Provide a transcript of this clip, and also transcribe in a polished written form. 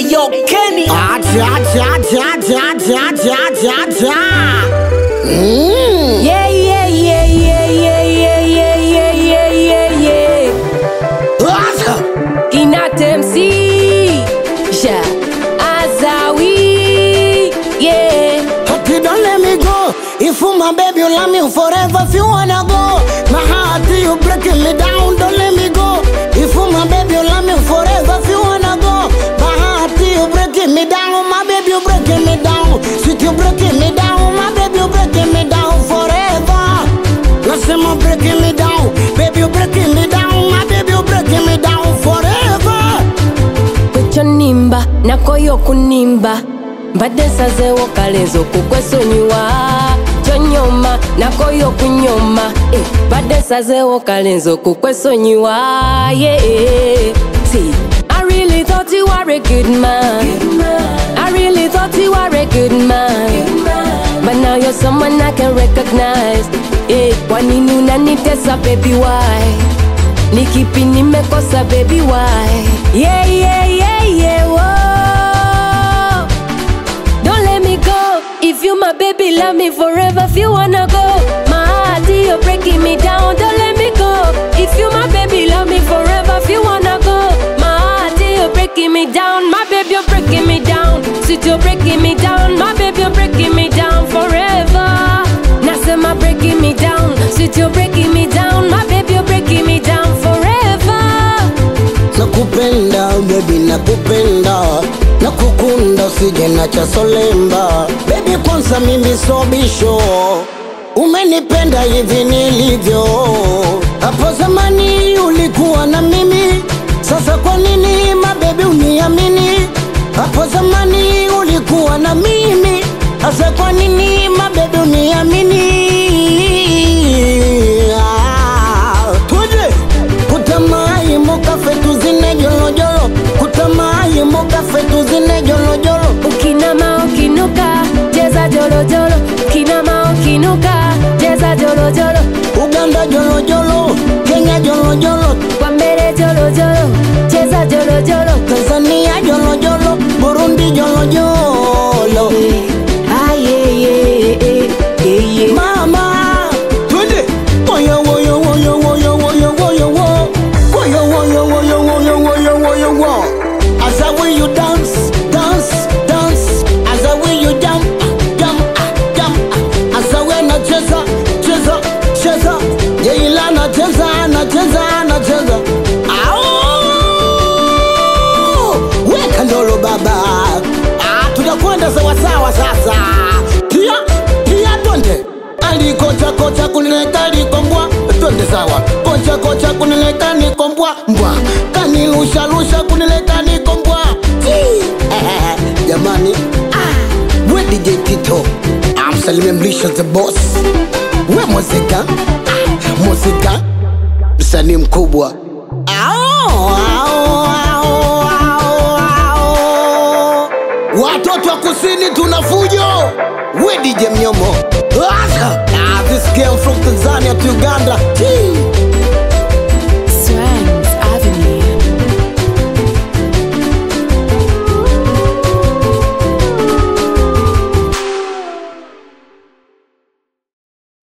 Ayo Kenny. Acha. Yeah. Acha. Kinatemsi. Ja. Azawi. Yeah. Happy, don't let me go. If you my baby, you love me forever. If you wanna go, my heart, you breaking me down. Don't let me go. If you my baby, you love me forever. If you wanna go, my heart, you breaking me down. My baby, you breaking me down. Sweet, you breaking me down. My baby, you breaking me down forever. Listen, my breaking me down. Baby, you breaking me down. My baby, you breaking me down forever. Kwecho nimba, nakoyo kunimba. Mbade sazewo kalenzo kukwesonyiwa. Chonyoma, nakoyo kunyoma. Mbade sazewo kalenzo kukwesonyiwa. Yeah. See, I really thought you were a good man. I really thought you were a good man. But now you're someone I can recognize. Wanini unanitesa baby why? Nikipi nimekosa baby why? Yeah, whoa. Don't let me go. If you my baby, love me forever. If you wanna go, my heart, you're breaking me down. Don't let me go. If you my baby, love me forever. If you wanna go, my heart, you're breaking me down. My baby, you're breaking me down. Sweet, you're breaking me down. My baby, you're breaking me down forever. Nasema breaking me down. Sweet, you're breaking me down. My baby, you're breaking me down forever. Nakupenda baby, nakupenda, nakukunda usije na cha solemba. Baby kwanza mimi sobisho, umenipenda hivi nilivyo. Hapo zamani ulikuwa na mimi, sasa kwa nini mabebi uniamini? Hapo zamani ulikuwa na mimi, sasa kwa nini mabebi uniamini? Tuje kutamai mokafe tuzine jolojolo, kutamai mokafe tuzine jolojolo. Ukinama ukinuka, cheza jolojolo. Ukinama ukinuka, cheza jolojolo. Uganda jolojolo, Kenya jolojolo, Kwa mbele jolojolo, cheza jolojolo. Tanzania jolojolo, Burundi jolojolo. Yeah. Mama, twende. Woyo woyo woyo woyo woyo woyo wo. Woyo woyo woyo woyo woyo woyo wo. As the way you dance, as the way you jump. As the way cheza. Yeila nacheza. Weka ndolo baba. Tunakwenda sawasawa sasa. Pia twende. Alikocha kunileka likombwa. Twende sawa. Kocha kunileka nikombwa. Mbwa. Kanilusha kunileka nikombwa. Jamani. We DJ Tito. Amsalimie Mlisho the boss. We muzika. Msanii mkubwa. Watoto wa kusini tunafujo. We DJ Mnyomo. This game from Tanzania to Uganda.